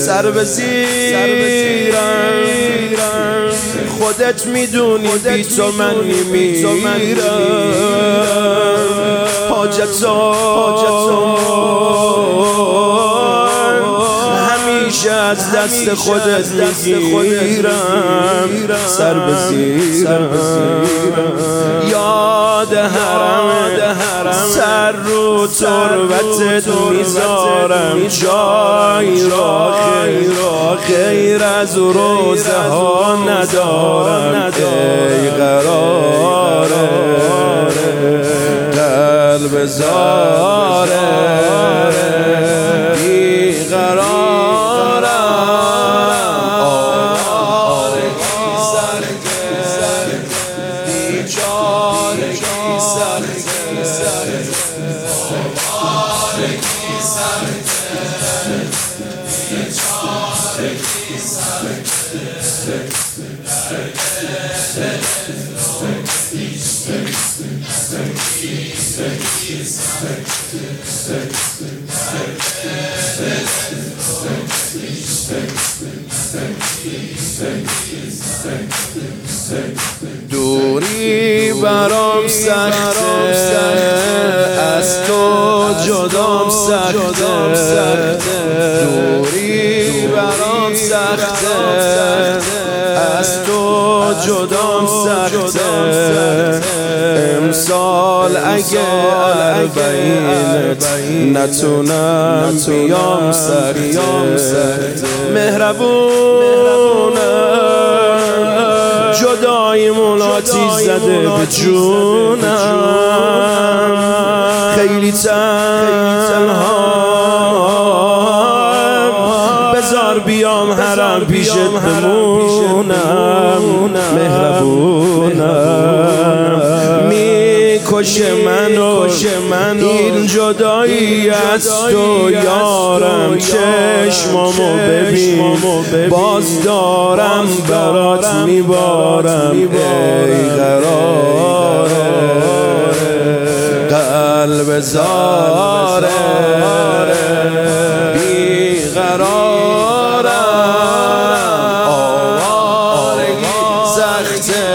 سر به زیرم خودت میدونی بی تو من میمیرم حاجتو همیشه از دست خودت میگیرم سر به زیرم یاد حرم سر رو تربتت میذارم جای را خیر از روزه ها ندارم ای قراره قلب زاره بی قرارم دوری برام سخته از تو جدام سخته دوری برام سخته از تو جدام سخته امسال اگه اربعینت نتونم بیام سخته مهربونم جداییمون آتیش زده به جونم خیلی تنها بذار بیام حرم پیشت بمونم مهربونم میکشه منو این جدایی از تو یارم چشمامو ببین باز دارم برات میبارم ای قراره قلب زاره بی قرارم آوارگی سخته